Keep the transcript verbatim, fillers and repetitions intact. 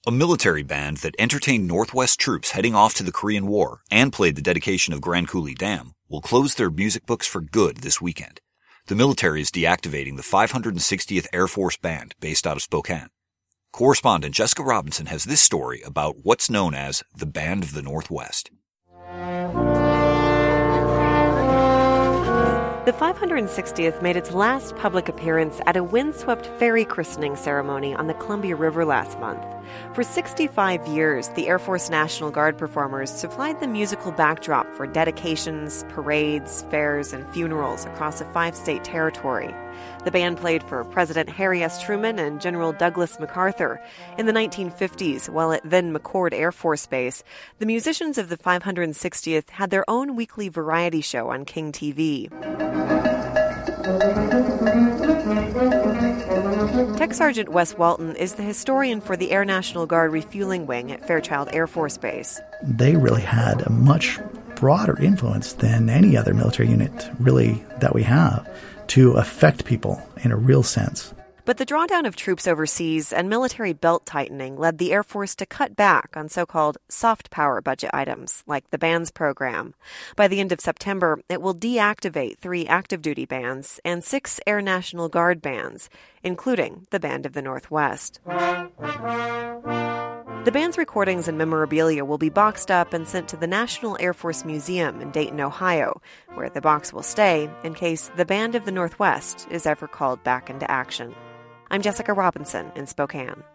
A military band that entertained Northwest troops heading off to the Korean War and played the dedication of Grand Coulee Dam will close their music books for good this weekend. The military is deactivating the five hundred sixtieth Air Force Band based out of Spokane. Correspondent Jessica Robinson has this story about what's known as the Band of the Northwest. The five hundred sixtieth made its last public appearance at a windswept ferry christening ceremony on the Columbia River last month. For sixty-five years, the Air Force National Guard performers supplied the musical backdrop for dedications, parades, fairs, and funerals across a five-state territory. The band played for President Harry S. Truman and General Douglas MacArthur. In the nineteen fifties, while at then McChord Air Force Base, the musicians of the five hundred sixtieth had their own weekly variety show on King T V. Tech Sergeant Wes Walton is the historian for the Air National Guard Refueling Wing at Fairchild Air Force Base. They really had a much broader influence than any other military unit really that we have to affect people in a real sense. But the drawdown of troops overseas and military belt-tightening led the Air Force to cut back on so-called soft power budget items, like the bands program. By the end of September, it will deactivate three active-duty bands and six Air National Guard bands, including the Band of the Northwest. The band's recordings and memorabilia will be boxed up and sent to the National Air Force Museum in Dayton, Ohio, where the box will stay in case the Band of the Northwest is ever called back into action. I'm Jessica Robinson in Spokane.